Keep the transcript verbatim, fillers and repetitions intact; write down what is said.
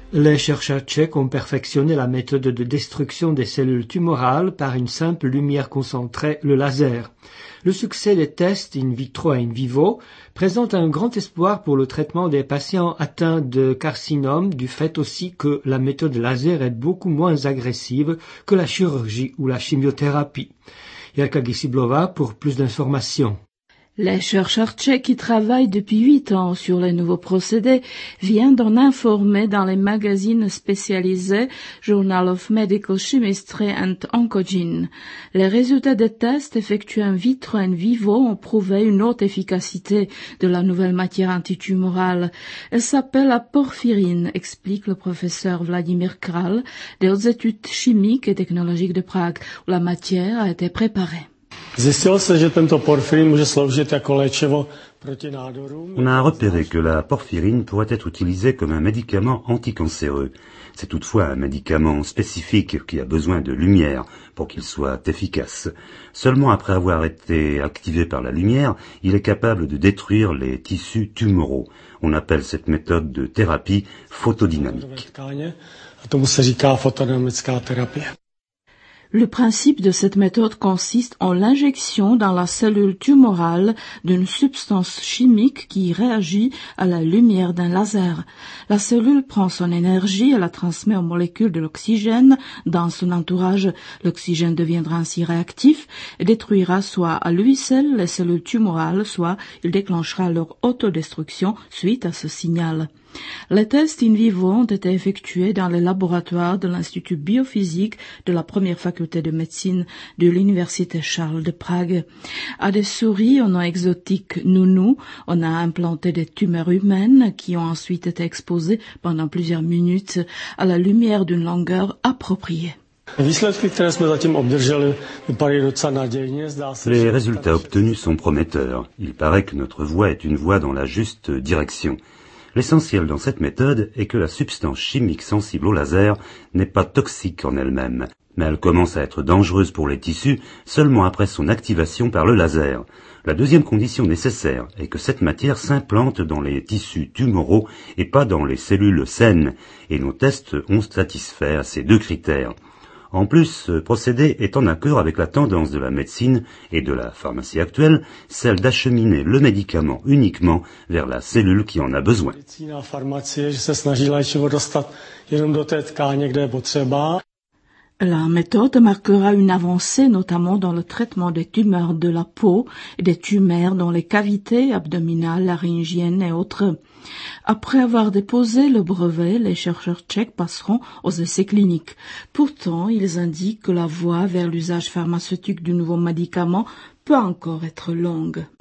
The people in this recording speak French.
Les chercheurs tchèques ont perfectionné la méthode de destruction des cellules tumorales par une simple lumière concentrée, le laser. Le succès des tests in vitro et in vivo présente un grand espoir pour le traitement des patients atteints de carcinome, du fait aussi que la méthode laser est beaucoup moins agressive que la chirurgie ou la chimiothérapie. Jirka Gisiblova pour plus d'informations. Les chercheurs tchèques qui travaillent depuis huit ans sur les nouveaux procédés viennent d'en informer dans les magazines spécialisés Journal of Medical Chemistry and Oncogene. Les résultats des tests effectués in vitro et in vivo ont prouvé une haute efficacité de la nouvelle matière antitumorale. Elle s'appelle la porphyrine, explique le professeur Vladimir Kral des hautes études chimiques et technologiques de Prague, où la matière a été préparée. On a repéré que la porphyrine pourrait être utilisée comme un médicament anticancéreux. C'est toutefois un médicament spécifique qui a besoin de lumière pour qu'il soit efficace. Seulement après avoir été activé par la lumière, il est capable de détruire les tissus tumoraux. On appelle cette méthode de thérapie photodynamique. Le principe de cette méthode consiste en l'injection dans la cellule tumorale d'une substance chimique qui réagit à la lumière d'un laser. La cellule prend son énergie et la transmet aux molécules de l'oxygène dans son entourage. L'oxygène deviendra ainsi réactif et détruira soit à lui seul les cellules tumorales, soit il déclenchera leur autodestruction suite à ce signal. Les tests in vivo ont été effectués dans les laboratoires de l'Institut biophysique de la première faculté de médecine de l'Université Charles de Prague. À des souris au nom exotique nounous, on a implanté des tumeurs humaines qui ont ensuite été exposées pendant plusieurs minutes à la lumière d'une longueur appropriée. Les résultats obtenus sont prometteurs. Il paraît que notre voie est une voie dans la juste direction. L'essentiel dans cette méthode est que la substance chimique sensible au laser n'est pas toxique en elle-même, mais elle commence à être dangereuse pour les tissus seulement après son activation par le laser. La deuxième condition nécessaire est que cette matière s'implante dans les tissus tumoraux et pas dans les cellules saines, et nos tests ont satisfait à ces deux critères. En plus, ce procédé est en accord avec la tendance de la médecine et de la pharmacie actuelle, celle d'acheminer le médicament uniquement vers la cellule qui en a besoin. La méthode marquera une avancée notamment dans le traitement des tumeurs de la peau et des tumeurs dans les cavités abdominales, laryngiennes et autres. Après avoir déposé le brevet, les chercheurs tchèques passeront aux essais cliniques. Pourtant, ils indiquent que la voie vers l'usage pharmaceutique du nouveau médicament peut encore être longue.